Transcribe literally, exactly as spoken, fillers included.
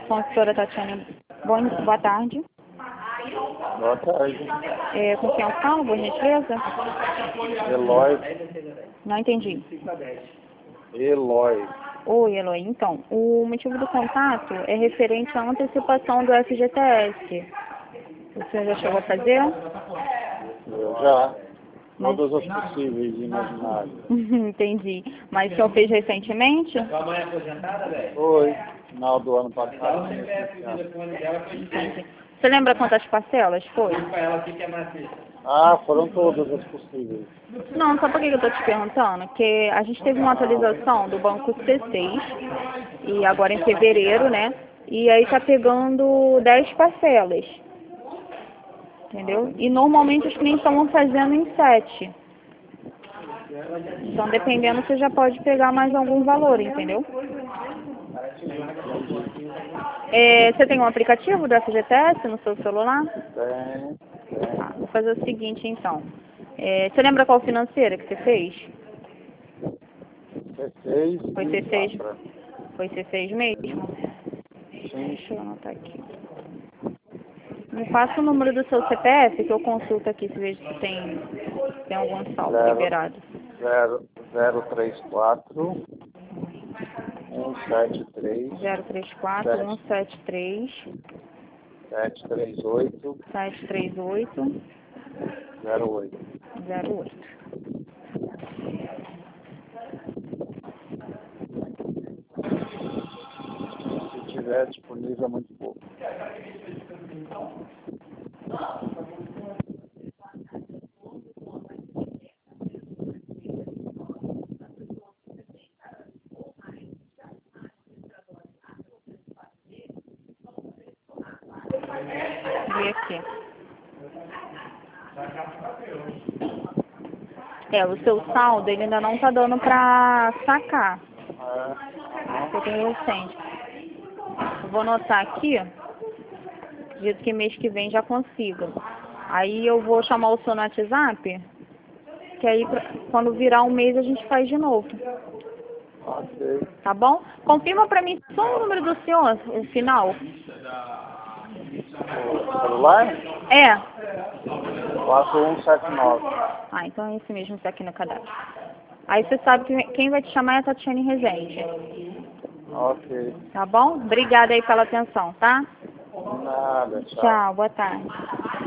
Consultora Tatiane, bom, boa tarde. Boa tarde. É, com quem eu falo, por gentileza? Eloy. Não entendi. Eloy. Oi, Eloy. Então, o motivo do contato é referente à antecipação do F G T S. O senhor já chegou a fazer? Eu já. Mas... Todas as possíveis e imaginárias. Entendi. Mas o senhor fez recentemente? Sua mãe é aposentada, velho? Foi. Final do ano passado. Você conhece o telefone dela, que Entendi. Você lembra quantas parcelas foi? pra ela aqui que é maciça. Ah, foram todas as possíveis. Não, sabe por que eu estou te perguntando? Que a gente teve uma atualização do banco C seis, e agora em fevereiro, né? E aí tá pegando dez parcelas. Entendeu? E normalmente os clientes estavam fazendo em sete. Então, dependendo, você já pode pegar mais algum valor, entendeu? É, você tem um aplicativo do F G T S no seu celular? Tem. Tá, vou fazer o seguinte, então. É, você lembra qual financeira que você fez? C seis. Foi C seis? Foi C seis mesmo? Sim. Deixa eu anotar aqui. Me passa o número do seu C P F que eu consulto aqui, se vejo se tem, se tem algum saldo Zero. liberado. zero três quatro um sete três zero três quatro um sete três sete três oito sete três oito zero oito. zero oito. Se tiver disponível, é muito pouco. Vi aqui. É, o seu saldo ele ainda não tá dando pra sacar. Eu tenho recente. Eu vou anotar aqui, dito que mês que vem já consigo. Aí eu vou chamar o seu no WhatsApp, que aí pra- quando virar um mês a gente faz de novo. Ok. Tá bom? Confirma pra mim só o número do senhor, o final. O celular? É. quatro um sete nove. Ah, então é esse mesmo que tá aqui no cadastro. Aí você sabe que quem vai te chamar é a Tatiane Rezende. Ok. Tá bom? Obrigada aí pela atenção, tá? Nada, tchau. Tchau, boa tarde.